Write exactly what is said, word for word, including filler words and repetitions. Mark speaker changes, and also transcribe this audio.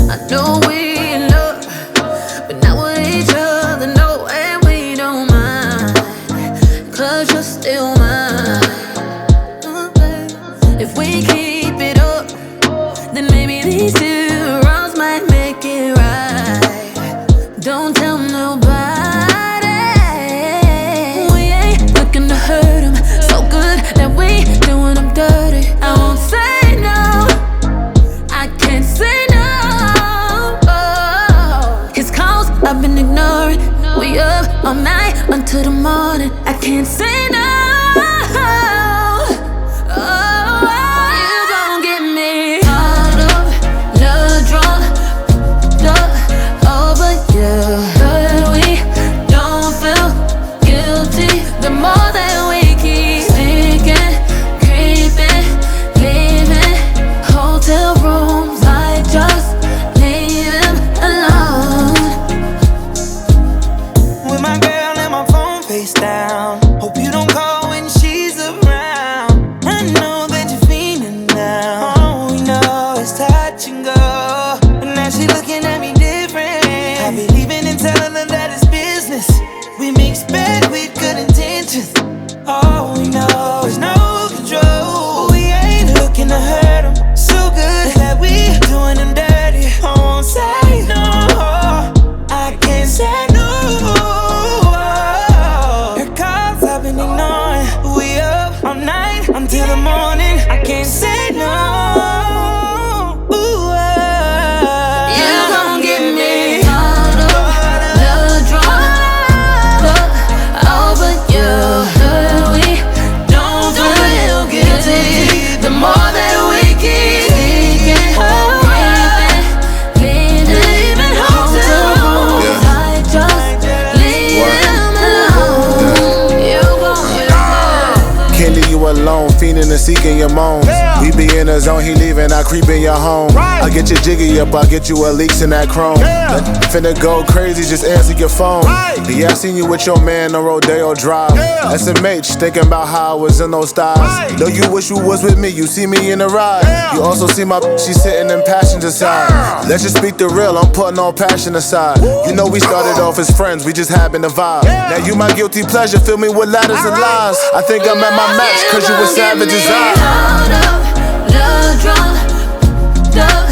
Speaker 1: I know we in love, but not with each other, no, and we don't mind, cause you're still mine. Oh, babe. If we keep it up, then maybe these two wrongs might make it right. Don't tell nobody. We ain't looking to hurt him. So good that we doing them dirty. I won't say no, I can't say no. Oh. His calls I've been ignoring. We up all night until the morning. I can't say no.
Speaker 2: Down. Hope you don't call when she's around. I know that you're feeling now. All we know is touch and go, and now she looking at me different. I be leaving and telling her that it's business. We mix bad with good intentions. All we know is no control. We ain't looking to hurt them. So good that we doing them dirty. I won't say no, I can't say no. Until the morning, I can't say no. Ooh, uh,
Speaker 1: you gon' get me caught up, the drama over you. We don't feel guilty. The more that we keep thinking, creeping, leaving hotel rooms, I just leave them alone. You gon' get me.
Speaker 3: Can't leave you alone, fiending and seeking your moans. Yeah. We be in the zone, he leaving, I creep in your home. Right. I get your jiggy up, I get you a leaks in that chrome. Yeah. Finna go crazy, just answer your phone. Right. Yeah, I seen you with your man on Rodeo Drive. Yeah. S M H, thinking about how I was in those styles. Right. Know you wish you was with me, you see me in the ride. Yeah. You also see my she sitting in passenger side. Yeah. Let's just speak the real, I'm putting all passion aside. Woo. You know we started off as friends, we just happened to vibe. Yeah. Now you my guilty pleasure, fill me with ladders all and right. lies. I think I'm at my max, cause you a savage as I.
Speaker 1: Out of the drunk, the